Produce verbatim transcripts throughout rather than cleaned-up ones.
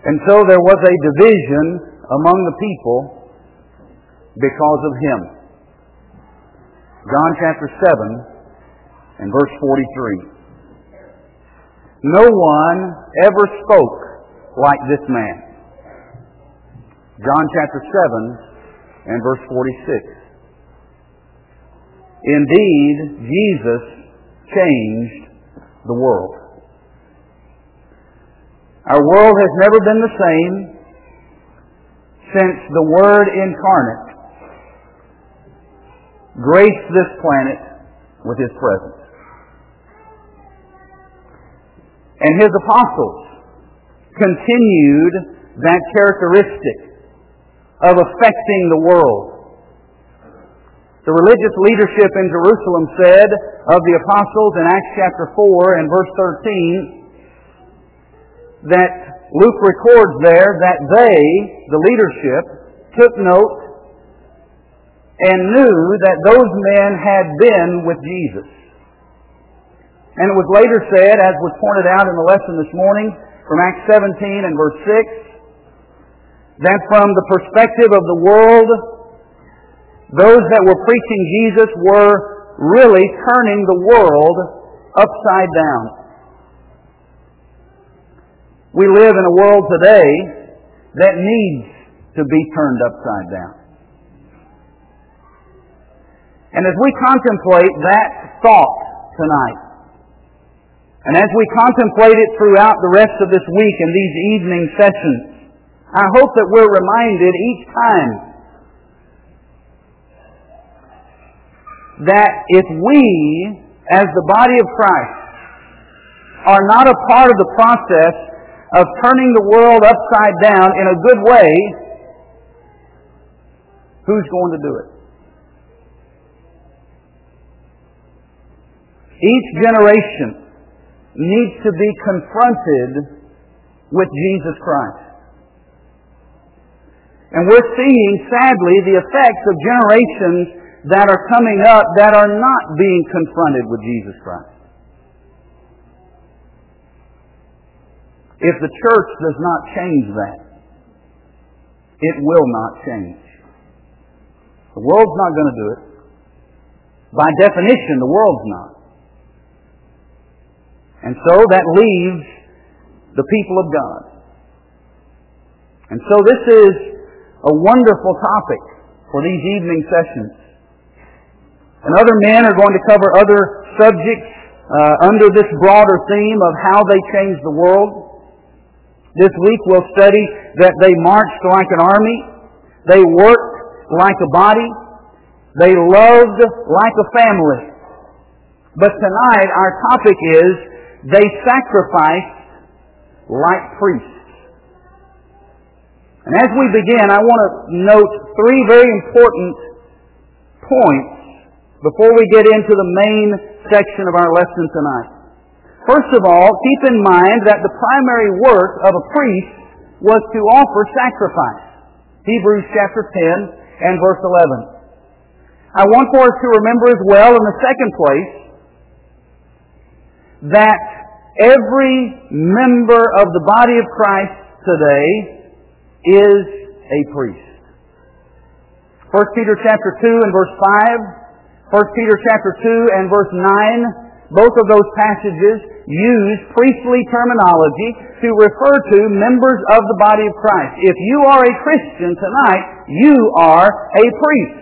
And so there was a division among the people because of him. John chapter seven and verse forty-three. No one ever spoke like this man. John chapter seven and verse forty-six. Indeed, Jesus changed the world. Our world has never been the same since the Word incarnate graced this planet with His presence. And His apostles continued that characteristic of affecting the world. The religious leadership in Jerusalem said of the apostles in Acts chapter four and verse thirteen that Luke records there that they, the leadership, took note and knew that those men had been with Jesus. And it was later said, as was pointed out in the lesson this morning, from Acts seventeen and verse six, that from the perspective of the world, those that were preaching Jesus were really turning the world upside down. We live in a world today that needs to be turned upside down. And as we contemplate that thought tonight, and as we contemplate it throughout the rest of this week in these evening sessions, I hope that we're reminded each time that if we, as the body of Christ, are not a part of the process of turning the world upside down in a good way, who's going to do it? Each generation needs to be confronted with Jesus Christ. And we're seeing, sadly, the effects of generations that are coming up that are not being confronted with Jesus Christ. If the church does not change that, it will not change. The world's not going to do it. By definition, the world's not. And so that leaves the people of God. And so this is a wonderful topic for these evening sessions. And other men are going to cover other subjects uh, under this broader theme of how they changed the world. This week we'll study that they marched like an army. They worked like a body. They loved like a family. But tonight our topic is they sacrificed like priests. And as we begin, I want to note three very important points before we get into the main section of our lesson tonight. First of all, keep in mind that the primary work of a priest was to offer sacrifice. Hebrews chapter ten and verse eleven. I want for us to remember as well, in the second place, that every member of the body of Christ today is a priest. First Peter chapter two and verse five, First Peter chapter two and verse nine, both of those passages use priestly terminology to refer to members of the body of Christ. If you are a Christian tonight, you are a priest.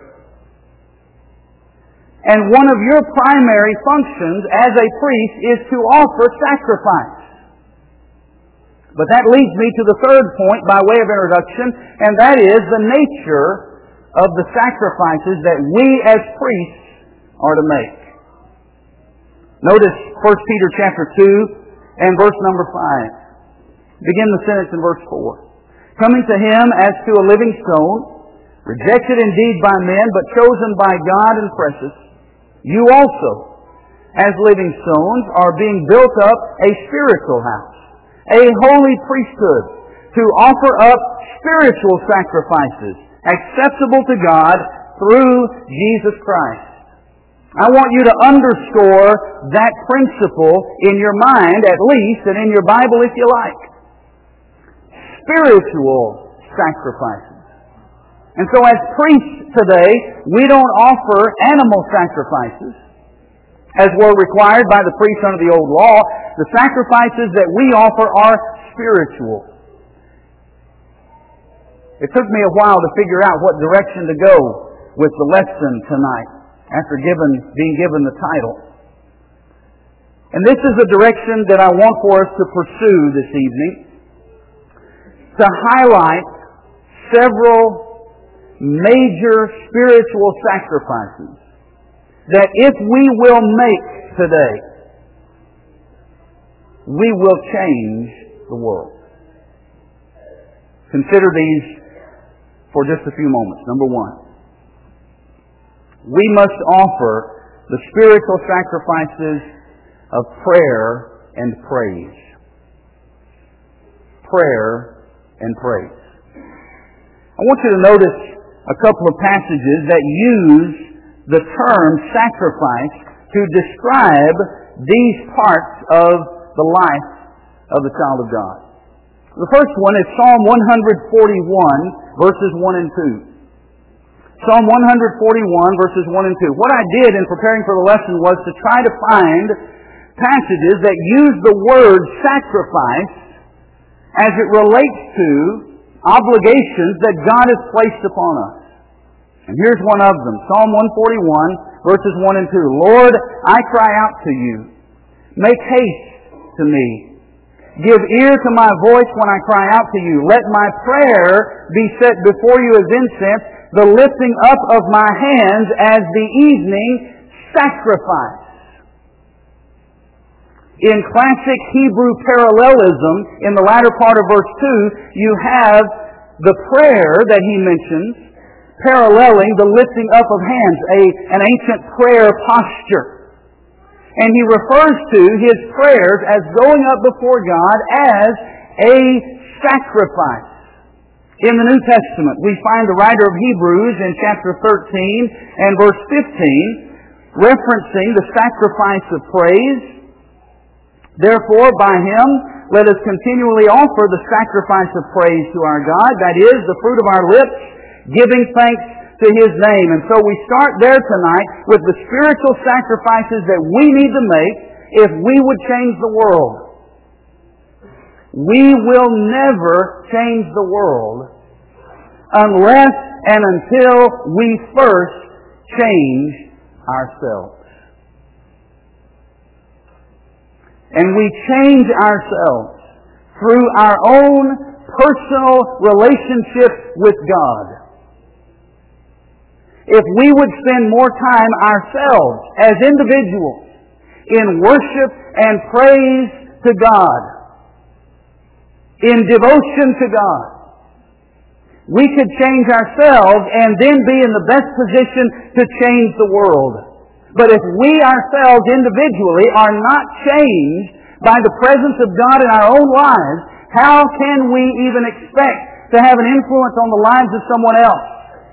And one of your primary functions as a priest is to offer sacrifice. But that leads me to the third point by way of introduction, and that is the nature of the sacrifices that we as priests are to make. Notice First Peter chapter two and verse number five. Begin the sentence in verse four. Coming to Him as to a living stone, rejected indeed by men, but chosen by God and precious, you also, as living stones, are being built up a spiritual house, a holy priesthood, to offer up spiritual sacrifices acceptable to God through Jesus Christ. I want you to underscore that principle in your mind, at least, and in your Bible if you like. spiritual sacrifices. And so as priests today, we don't offer animal sacrifices, as were required by the priests under the old law. The sacrifices that we offer are spiritual. It took me a while to figure out what direction to go with the lesson tonight after given, being given the title. And this is a direction that I want for us to pursue this evening, to highlight several major spiritual sacrifices that if we will make today, we will change the world. Consider these for just a few moments. Number one, we must offer the spiritual sacrifices of prayer and praise. Prayer and praise. I want you to notice a couple of passages that use the term sacrifice to describe these parts of the life of the child of God. The first one is Psalm one forty-one, verses one and two. Psalm one forty-one, verses one and two. What I did in preparing for the lesson was to try to find passages that use the word sacrifice as it relates to obligations that God has placed upon us. And here's one of them. Psalm one forty-one, verses one and two. Lord, I cry out to you. Make haste to me. Give ear to my voice when I cry out to you. Let my prayer be set before you as incense, the lifting up of my hands as the evening sacrifice. In classic Hebrew parallelism, in the latter part of verse two, you have the prayer that he mentions paralleling the lifting up of hands, a, an ancient prayer posture. And he refers to his prayers as going up before God as a sacrifice. In the New Testament, we find the writer of Hebrews in chapter thirteen and verse fifteen referencing the sacrifice of praise. Therefore, by him, let us continually offer the sacrifice of praise to our God, that is, the fruit of our lips, giving thanks to his name. And so we start there tonight with the spiritual sacrifices that we need to make if we would change the world. We will never change the world unless and until we first change ourselves. And we change ourselves through our own personal relationship with God. If we would spend more time ourselves as individuals in worship and praise to God, in devotion to God, we could change ourselves and then be in the best position to change the world. But if we ourselves individually are not changed by the presence of God in our own lives, how can we even expect to have an influence on the lives of someone else?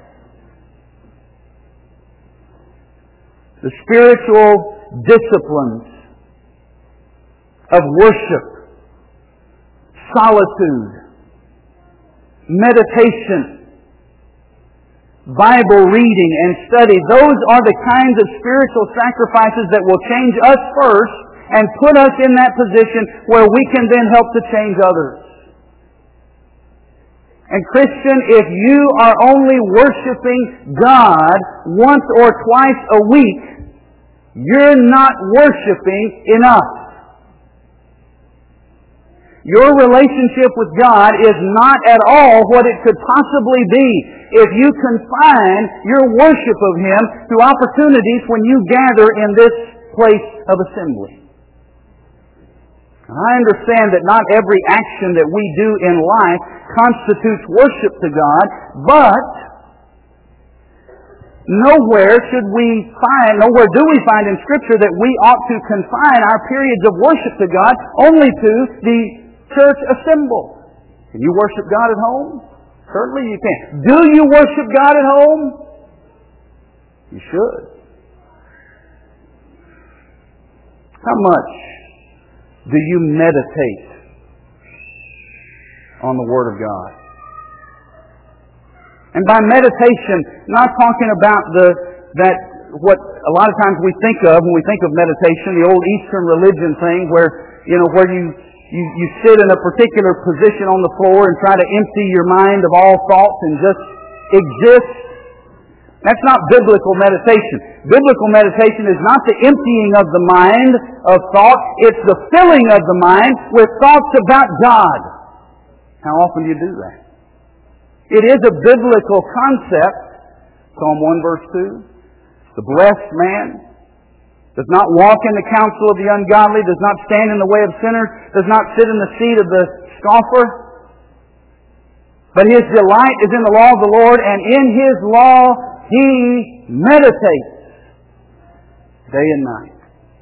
The spiritual disciplines of worship, solitude, meditation, Bible reading and study, those are the kinds of spiritual sacrifices that will change us first and put us in that position where we can then help to change others. And Christian, if you are only worshiping God once or twice a week, you're not worshiping enough. Your relationship with God is not at all what it could possibly be if you confine your worship of Him to opportunities when you gather in this place of assembly. I understand that not every action that we do in life constitutes worship to God, but nowhere should we find, nowhere do we find in Scripture that we ought to confine our periods of worship to God only to the church assembled. Can you worship God at home? Certainly you can. Do you worship God at home? You should. How much do you meditate on the Word of God. And by meditation, not talking about the that what a lot of times we think of when we think of meditation, the old Eastern religion thing where, you know, where you, you, you sit in a particular position on the floor and try to empty your mind of all thoughts and just exist. That's not biblical meditation. Biblical meditation is not the emptying of the mind of thought. It's the filling of the mind with thoughts about God. How often do you do that? It is a biblical concept. Psalm one verse two. The blessed man does not walk in the counsel of the ungodly, does not stand in the way of sinners, does not sit in the seat of the scoffer. But his delight is in the law of the Lord, and in His law he meditates day and night.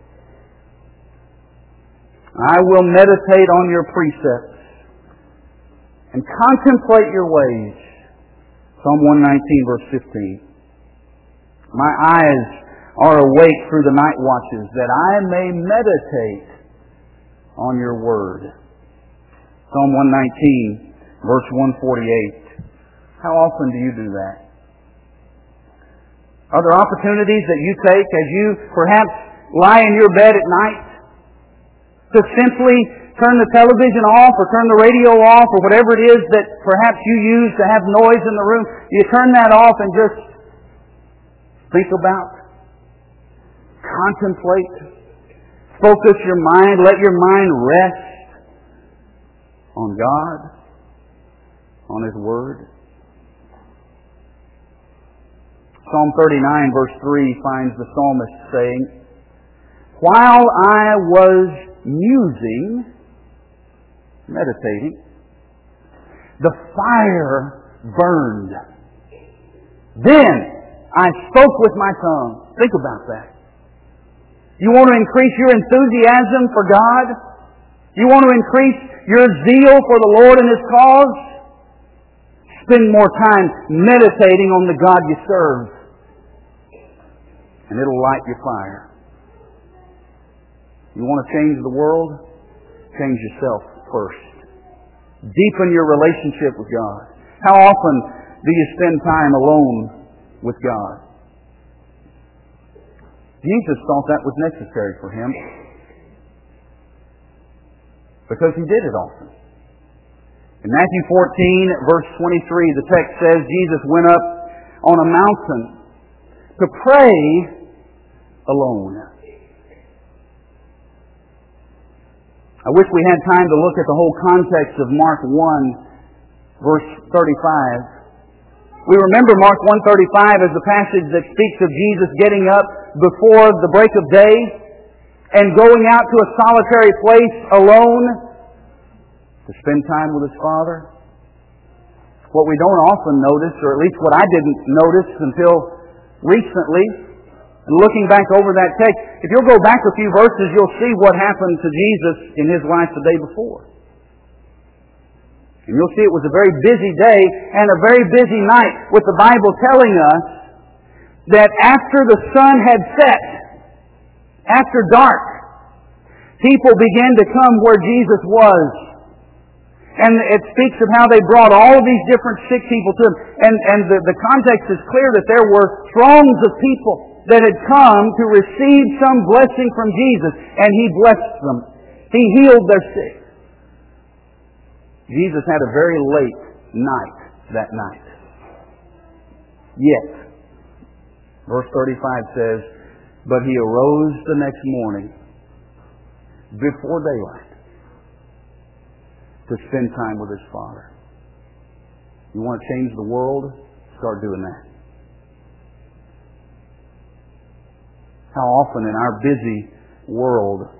I will meditate on your precepts and contemplate your ways. Psalm one nineteen verse fifteen. My eyes are awake through the night watches, that I may meditate on your word. Psalm one nineteen, verse one forty-eight. How often do you do that? Are there opportunities that you take as you perhaps lie in your bed at night to simply turn the television off or turn the radio off or whatever it is that perhaps you use to have noise in the room? You turn that off and just think about, contemplate, focus your mind, let your mind rest on God, on His Word. Psalm thirty-nine verse three finds the psalmist saying, while I was musing, meditating, the fire burned. Then I spoke with my tongue. Think about that. You want to increase your enthusiasm for God? You want to increase your zeal for the Lord and His cause? Spend more time meditating on the God you serve. And it'll light your fire. You want to change the world? Change yourself first. Deepen your relationship with God. How often do you spend time alone with God? Jesus thought that was necessary for Him because He did it often. In Matthew fourteen, verse twenty-three, the text says Jesus went up on a mountain to pray alone. I wish we had time to look at the whole context of Mark one, verse thirty-five. We remember Mark one thirty-five as the passage that speaks of Jesus getting up before the break of day and going out to a solitary place alone to spend time with His Father. What we don't often notice, or at least what I didn't notice until recently, and looking back over that text, if you'll go back a few verses, you'll see what happened to Jesus in His life the day before. And you'll see it was a very busy day and a very busy night, with the Bible telling us that after the sun had set, after dark, people began to come where Jesus was. And it speaks of how they brought all of these different sick people to Him. And, and the, the context is clear that there were throngs of people that had come to receive some blessing from Jesus, and He blessed them. He healed their sick. Jesus had a very late night that night. Yet, verse thirty-five says, but He arose the next morning before daylight to spend time with His Father. You want to change the world? Start doing that. How often in our busy world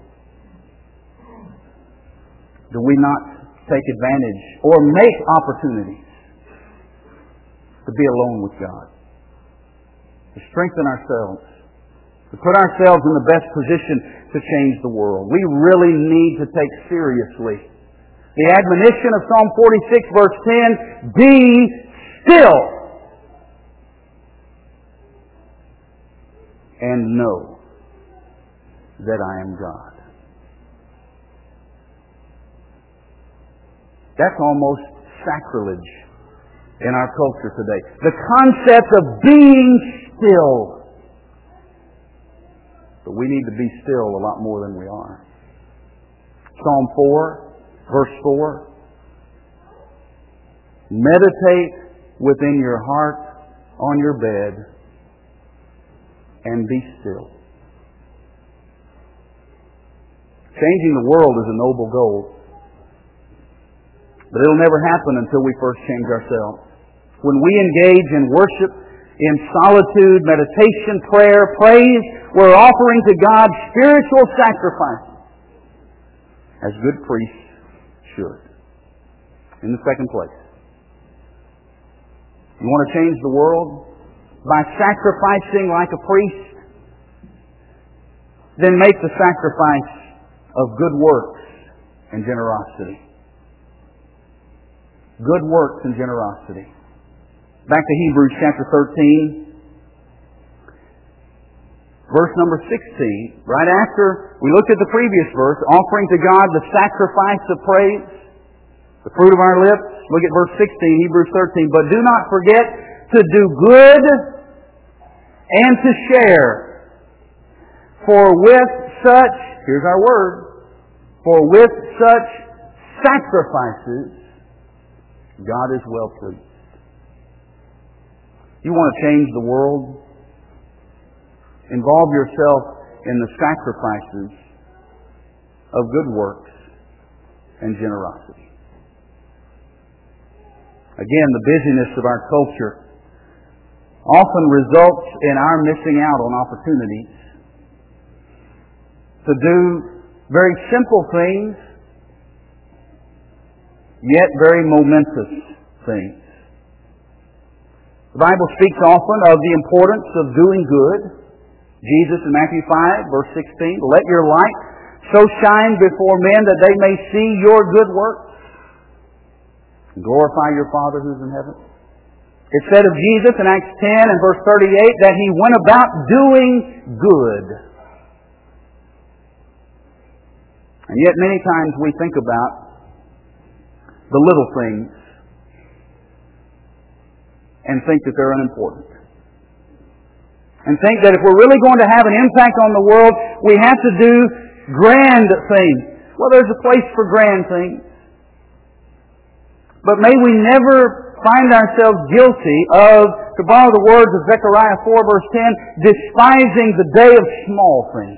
do we not take advantage or make opportunities to be alone with God, to strengthen ourselves, to put ourselves in the best position to change the world? We really need to take seriously the admonition of Psalm forty-six verse ten, be still and know that I am God. That's almost sacrilege in our culture today. The concept of being still. But we need to be still a lot more than we are. Psalm four, verse four. Meditate within your heart on your bed and be still. Changing the world is a noble goal. But it'll never happen until we first change ourselves. When we engage in worship, in solitude, meditation, prayer, praise, we're offering to God spiritual sacrifices, as good priests should. In the second place, you want to change the world by sacrificing like a priest? Then make the sacrifice of good works and generosity. Good works and generosity. Back to Hebrews chapter thirteen, verse number sixteen. Right after we looked at the previous verse, offering to God the sacrifice of praise, the fruit of our lips. Look at verse sixteen, Hebrews thirteen. But do not forget to do good and to share. For with such, here's our word, for with such sacrifices, God is well pleased. You want to change the world? Involve yourself in the sacrifices of good works and generosity. Again, the busyness of our culture often results in our missing out on opportunities to do very simple things, yet very momentous things. The Bible speaks often of the importance of doing good. Jesus in Matthew five, verse sixteen, let your light so shine before men that they may see your good works and glorify your Father who's in heaven. It said of Jesus in Acts ten and verse thirty-eight that He went about doing good. And yet many times we think about the little things and think that they're unimportant. And think that if we're really going to have an impact on the world, we have to do grand things. Well, there's a place for grand things. But may we never find ourselves guilty of, to borrow the words of Zechariah four verse ten, despising the day of small things.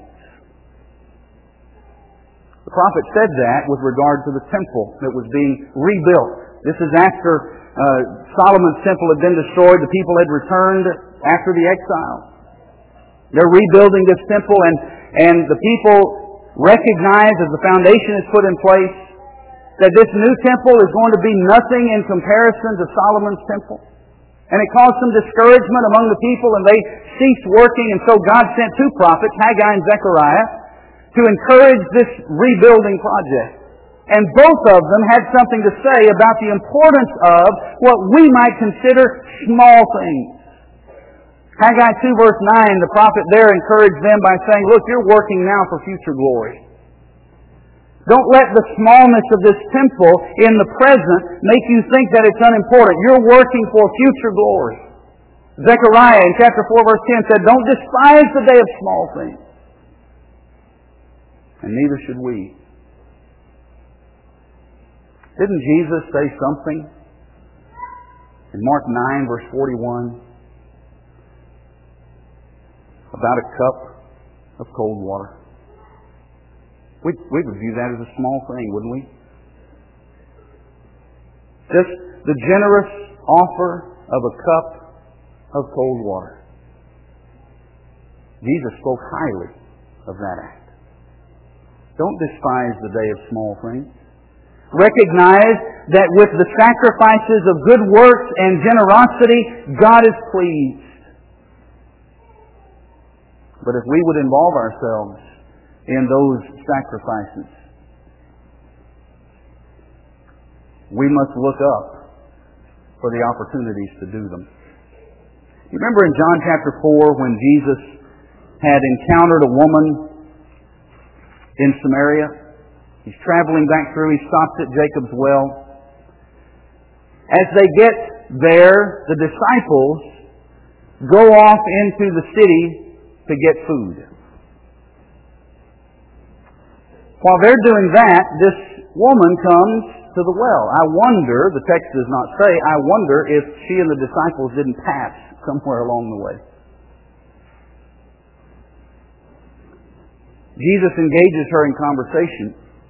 The prophet said that with regard to the temple that was being rebuilt. This is after uh, Solomon's temple had been destroyed. The people had returned after the exile. They're rebuilding this temple, and, and the people recognize as the foundation is put in place that this new temple is going to be nothing in comparison to Solomon's temple. And it caused some discouragement among the people, and they ceased working, and so God sent two prophets, Haggai and Zechariah, to encourage this rebuilding project. And both of them had something to say about the importance of what we might consider small things. Haggai two verse nine, the prophet there encouraged them by saying, look, you're working now for future glory. Don't let the smallness of this temple in the present make you think that it's unimportant. You're working for future glory. Zechariah in chapter four verse ten said, don't despise the day of small things. And neither should we. Didn't Jesus say something in Mark nine verse forty-one about a cup of cold water? We, we would view that as a small thing, wouldn't we? Just the generous offer of a cup of cold water. Jesus spoke highly of that act. Don't despise the day of small things. Recognize that with the sacrifices of good works and generosity, God is pleased. But if we would involve ourselves in those sacrifices, we must look up for the opportunities to do them. You remember in John chapter four when Jesus had encountered a woman in Samaria? He's traveling back through, he stops at Jacob's well, As they get there, the disciples go off into the city to get food. While they're doing that, this woman comes to the well. I wonder, the text does not say, I wonder if she and the disciples didn't pass somewhere along the way. Jesus engages her in conversation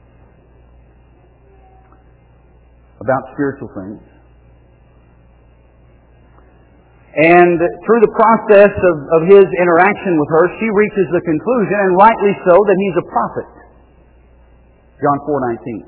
about spiritual things. And through the process of, of His interaction with her, she reaches the conclusion, and rightly so, that He's a prophet. John four nineteen.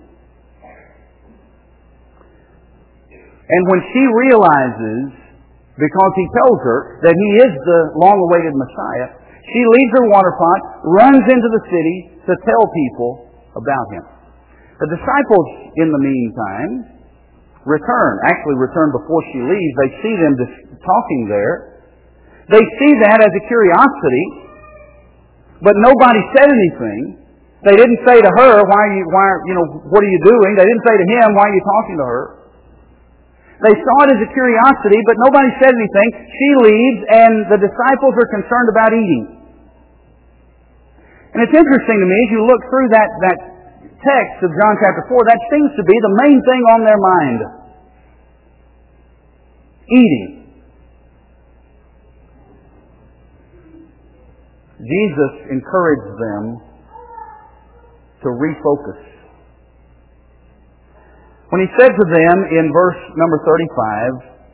And when she realizes, because He tells her that He is the long-awaited Messiah, she leaves her water pot, runs into the city to tell people about Him. The disciples, in the meantime, return. Actually return before she leaves. They see them just talking there. They see that as a curiosity, but nobody said anything. They didn't say to her, why are you, why, you know, what are you doing? They didn't say to him, why are you talking to her? They saw it as a curiosity, but nobody said anything. She leaves, and the disciples are concerned about eating. And it's interesting to me, as you look through that, that text of John chapter four, that seems to be the main thing on their mind. Eating. Jesus encouraged them to refocus. When He said to them in verse number thirty-five,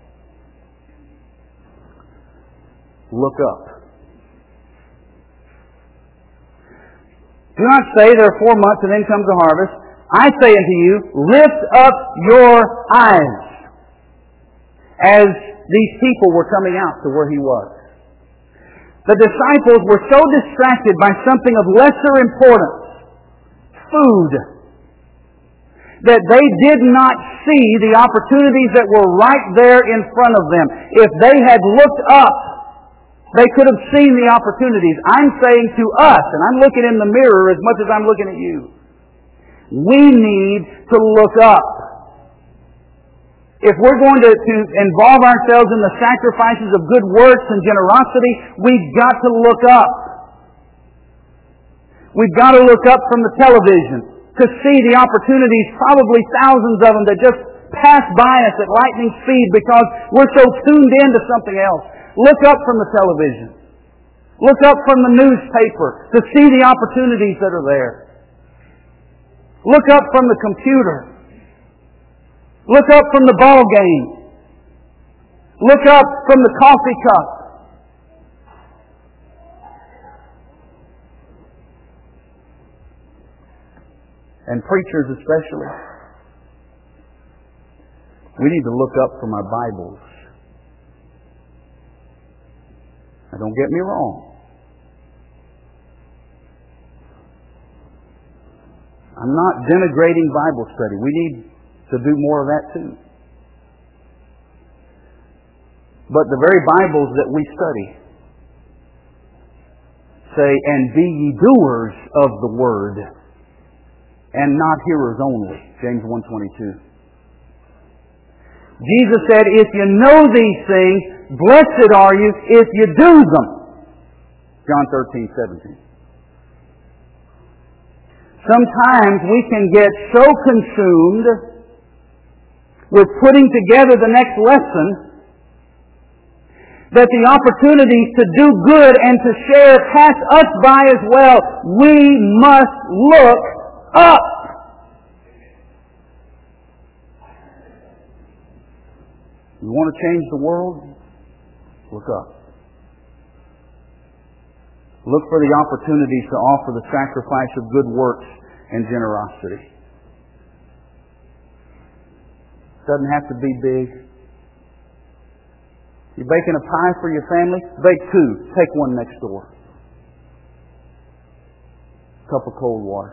look up. Do not say there are four months and then comes the harvest. I say unto you, lift up your eyes. As these people were coming out to where He was. The disciples were so distracted by something of lesser importance, food, that they did not see the opportunities that were right there in front of them. If they had looked up, they could have seen the opportunities. I'm saying to us, and I'm looking in the mirror as much as I'm looking at you, we need to look up. If we're going to, to involve ourselves in the sacrifices of good works and generosity, we've got to look up. We've got to look up from the television to see the opportunities, probably thousands of them, that just pass by us at lightning speed because we're so tuned in to something else. Look up from the television. Look up from the newspaper to see the opportunities that are there. Look up from the computer. Look up from the ball game. Look up from the coffee cup. And preachers especially, we need to look up from our Bibles. Now don't get me wrong. I'm not denigrating Bible study. We need to do more of that too. But the very Bibles that we study say, and be ye doers of the word, and not hearers only. James one twenty-two. Jesus said, if you know these things, blessed are you if you do them. John thirteen seventeen. Sometimes we can get so consumed with putting together the next lesson that the opportunities to do good and to share pass us by as well. We must look up. You want to change the world? Look up. Look for the opportunities to offer the sacrifice of good works and generosity. Doesn't have to be big. You're baking a pie for your family? Bake two. Take one next door. Cup of cold water.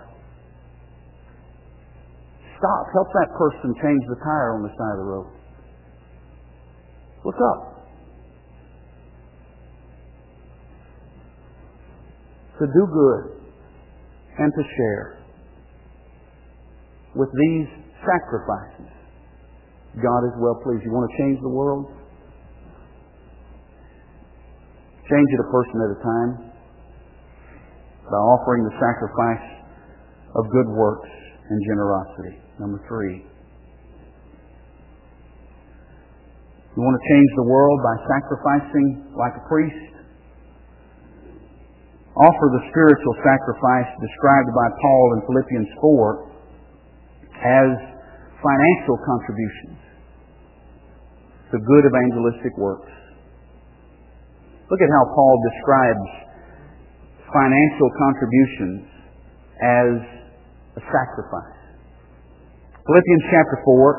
Stop. Help that person change the tire on the side of the road. Look up. To do good and to share with these sacrifices God is well pleased. You want to change the world? Change it a person at a time by offering the sacrifice of good works and generosity. Number three. You want to change the world by sacrificing like a priest? Offer the spiritual sacrifice described by Paul in Philippians four as financial contributions to good evangelistic works. Look at how Paul describes financial contributions as a sacrifice. Philippians chapter four.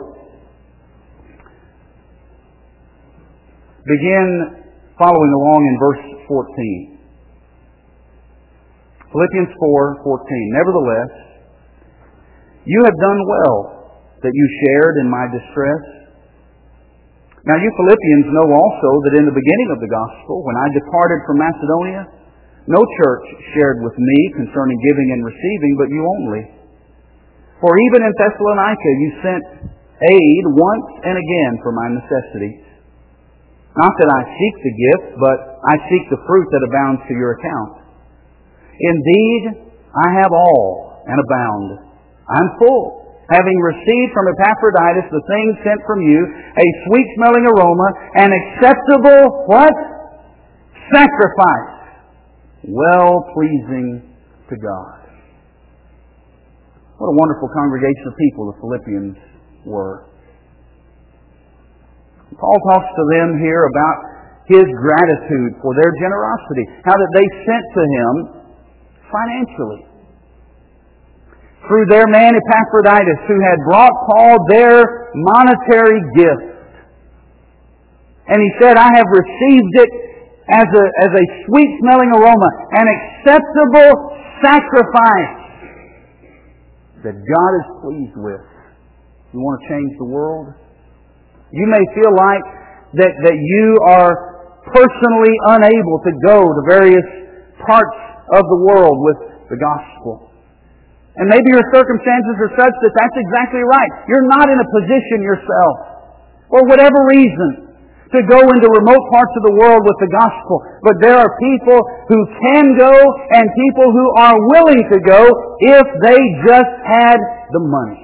Begin following along in verse fourteen. Philippians four fourteen. Nevertheless, you have done well that you shared in my distress. Now you Philippians know also that in the beginning of the gospel, when I departed from Macedonia, no church shared with me concerning giving and receiving, but you only. For even in Thessalonica you sent aid once and again for my necessities. Not that I seek the gift, but I seek the fruit that abounds to your account. Indeed, I have all and abound. I'm full, having received from Epaphroditus the things sent from you, a sweet-smelling aroma, an acceptable, what? Sacrifice, well-pleasing to God. What a wonderful congregation of people the Philippians were. Paul talks to them here about his gratitude for their generosity, how that they sent to him financially through their man Epaphroditus, who had brought Paul their monetary gift. And he said, I have received it as a, as a sweet-smelling aroma, an acceptable sacrifice that God is pleased with. You want to change the world? You may feel like that, that you are personally unable to go to various parts of the world with the gospel. And maybe your circumstances are such that that's exactly right. You're not in a position yourself, for whatever reason, to go into remote parts of the world with the gospel. But there are people who can go and people who are willing to go if they just had the money.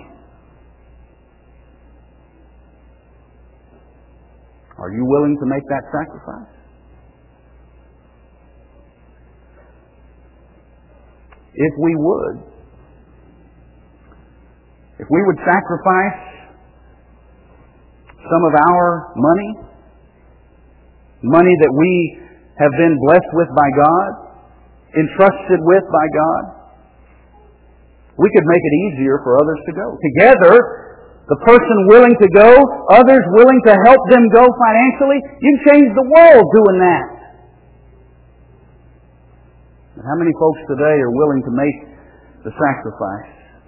Are you willing to make that sacrifice? If we would, if we would sacrifice some of our money, money that we have been blessed with by God, entrusted with by God, we could make it easier for others to go. Together, the person willing to go, others willing to help them go financially, you can change the world doing that. But how many folks today are willing to make the sacrifice?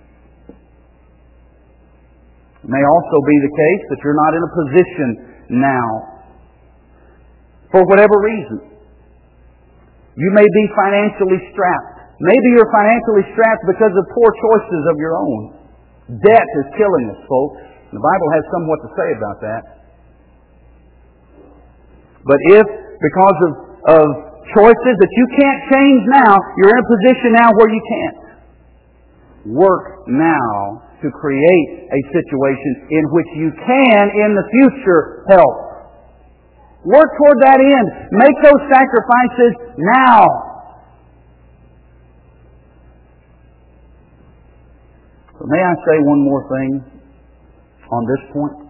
It may also be the case that you're not in a position now, for whatever reason. You may be financially strapped. Maybe you're financially strapped because of poor choices of your own. Debt is killing us, folks. The Bible has somewhat to say about that. But if, because of, of choices that you can't change now, you're in a position now where you can't, work now to create a situation in which you can, in the future, help. Work toward that end. Make those sacrifices now. But may I say one more thing on this point?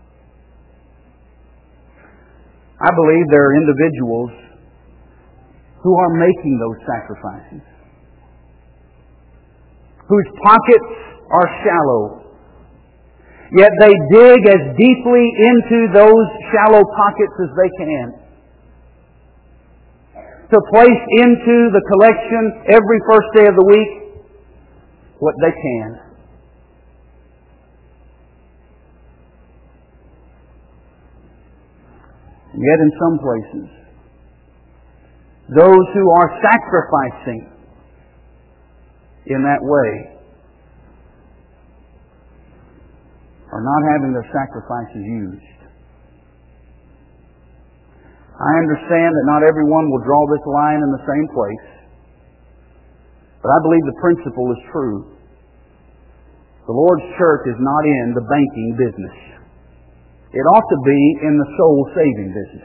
I believe there are individuals who are making those sacrifices, whose pockets are shallow, yet they dig as deeply into those shallow pockets as they can to place into the collection every first day of the week what they can. And yet in some places, those who are sacrificing in that way are not having their sacrifices used. I understand that not everyone will draw this line in the same place, but I believe the principle is true. The Lord's church is not in the banking business. It ought to be in the soul-saving business.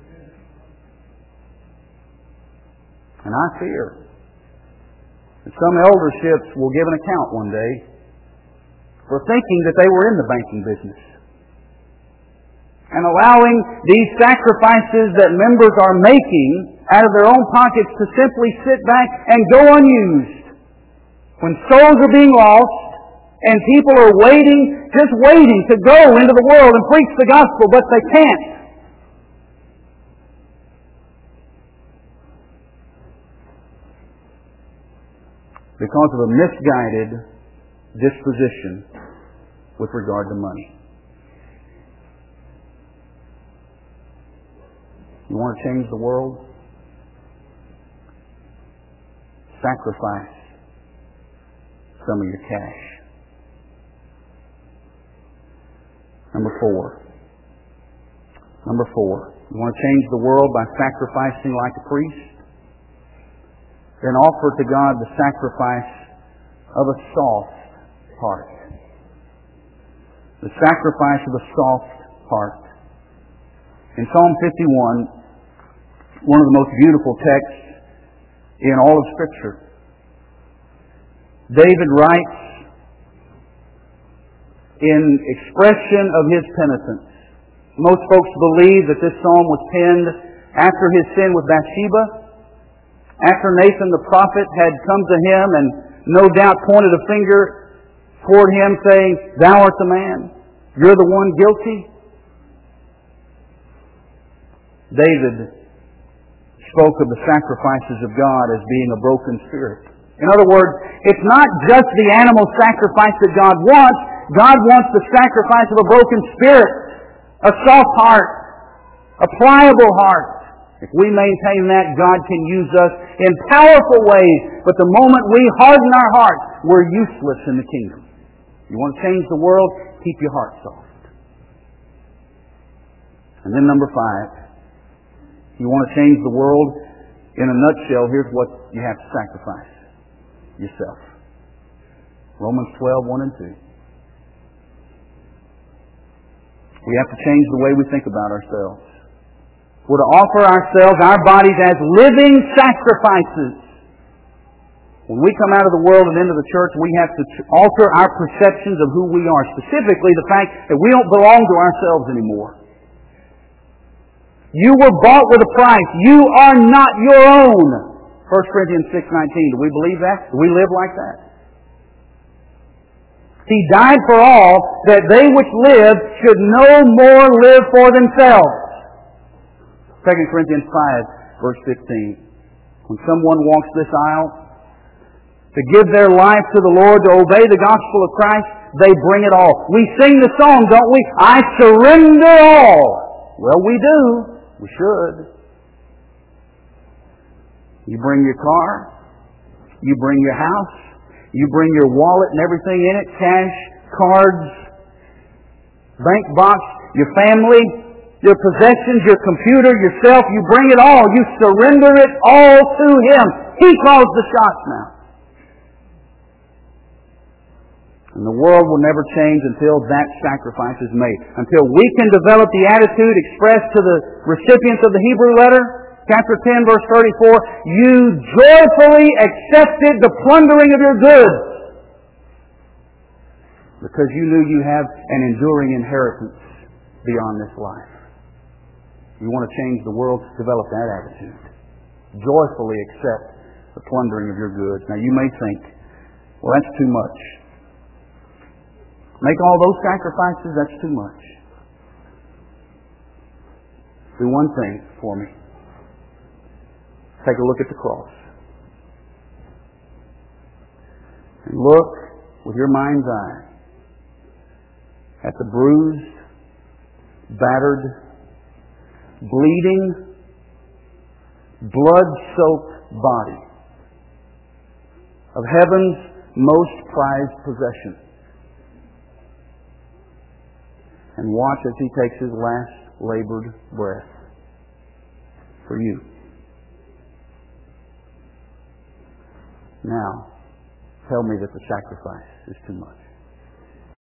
And I fear that some elderships will give an account one day for thinking that they were in the banking business and allowing these sacrifices that members are making out of their own pockets to simply sit back and go unused when souls are being lost and people are waiting, just waiting to go into the world and preach the gospel, but they can't. Because of a misguided disposition with regard to money. You want to change the world? Sacrifice some of your cash. Number four. Number four. You want to change the world by sacrificing like a priest? Then offer to God the sacrifice of a soft heart. The sacrifice of a soft heart. In Psalm fifty-one, one of the most beautiful texts in all of Scripture, David writes in expression of his penitence. Most folks believe that this psalm was penned after his sin with Bathsheba, after Nathan the prophet had come to him and no doubt pointed a finger toward him saying, "Thou art the man. You're the one guilty." David spoke of the sacrifices of God as being a broken spirit. In other words, it's not just the animal sacrifice that God wants. God wants the sacrifice of a broken spirit, a soft heart, a pliable heart. If we maintain that, God can use us in powerful ways. But the moment we harden our hearts, we're useless in the kingdom. You want to change the world? Keep your heart soft. And then number five. You want to change the world? In a nutshell, here's what you have to sacrifice. Yourself. Romans twelve, one and two. We have to change the way we think about ourselves. We're to offer ourselves, our bodies, as living sacrifices. When we come out of the world and into the church, we have to alter our perceptions of who we are. Specifically, the fact that we don't belong to ourselves anymore. You were bought with a price. You are not your own. First Corinthians six nineteen. Do we believe that? Do we live like that? He died for all, that they which live should no more live for themselves. Second Corinthians five, verse fifteen. When someone walks this aisle to give their life to the Lord, to obey the gospel of Christ, they bring it all. We sing the song, don't we? I surrender all. Well, we do. We should. You bring your car. You bring your house. You bring your wallet and everything in it. Cash, cards, bank box, your family, your possessions, your computer, yourself. You bring it all. You surrender it all to Him. He calls the shots now. And the world will never change until that sacrifice is made. Until we can develop the attitude expressed to the recipients of the Hebrew letter, chapter ten, verse thirty-four, you joyfully accepted the plundering of your goods because you knew you have an enduring inheritance beyond this life. You want to change the world, develop that attitude. Joyfully accept the plundering of your goods. Now you may think, well, that's too much. Make all those sacrifices, that's too much. Do one thing for me. Take a look at the cross. And look with your mind's eye at the bruised, battered, bleeding, blood-soaked body of heaven's most prized possession. and watch as He takes His last labored breath for you. Now, tell me that the sacrifice is too much.